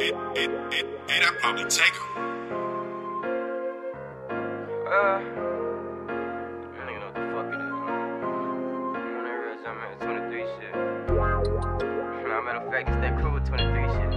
I'd probably take him. I don't even know what the fuck it is, man. When I realized I'm at 23 shit. Nah, matter of fact, it's that cool 23 shit.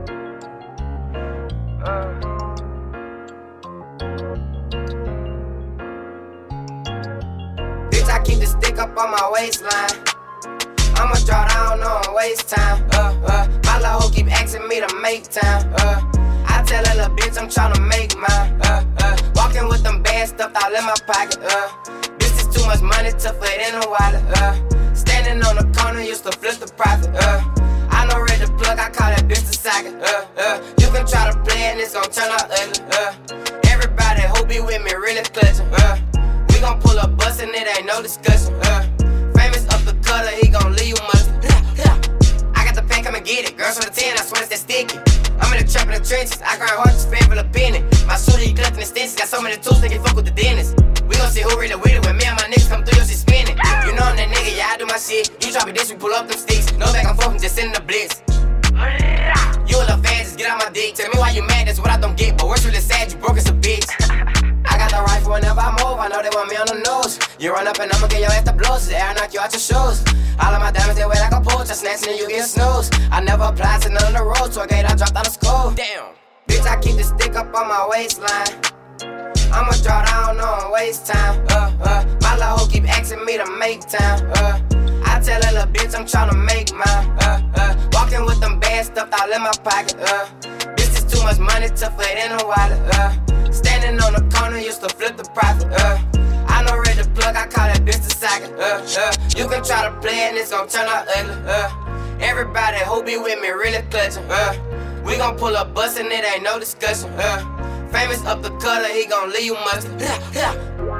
Bitch, I keep the stick up on my waistline. I'ma draw down, no one waste time. My little hoe keep asking me to make time. I tell her little bitch I'm tryna make mine. Walking with them bad stuff all in my pocket. This is too much money to fit in a wallet. Standing on the corner used to flip the profit. I know ready to plug, I call that bitch the socket. You can try to play and it's gon' turn out ugly. Everybody who be with me really clutching. We gon' pull up bus and it ain't no discussion. Famous up the cutter, he gon' leave you mustard. I got the pen, come and get it. Girls from the 10, I swear it's that sticky. I'm in the trap in the trenches, I grind hard to spend for the penny. My shooter, he collecting extensions, got so many tools, they can fuck with the dentist. We gon' see who really with it when me and my niggas come through, your shit spinning. You know I'm that nigga, yeah, I do my shit. You drop it this, we pull up them sticks. No back and forth, I'm just sending the blitz. You a little fan, just get out my dick. Tell me why you mad, that's what I don't get. But what's really sad, you broke as a bitch. I got the rifle whenever I move, I know they want me on the nose. You run up and I'ma get your ass the blows, the air knock you out your shoes. All of my diamonds, they weigh like a poach, I snatch and you get snooze. I never applied to none of the roads, so I dropped out of school. Damn. Bitch, I keep the stick up on my waistline. I'ma draw down, no one waste time. My little hoe keep asking me to make time. I tell her little bitch I'm tryna make mine. Walking with them bad stuff all in my pocket. This is too much money to fit in a wallet. Standing on the corner used to flip the profit. I know ready to plug, I call that bitch the socket. You can try to play and it's gon' turn out ugly. Everybody who be with me really clutching. We gon' pull up bus and it ain't no discussion. Famous up the cutter, he gon' leave you mustard.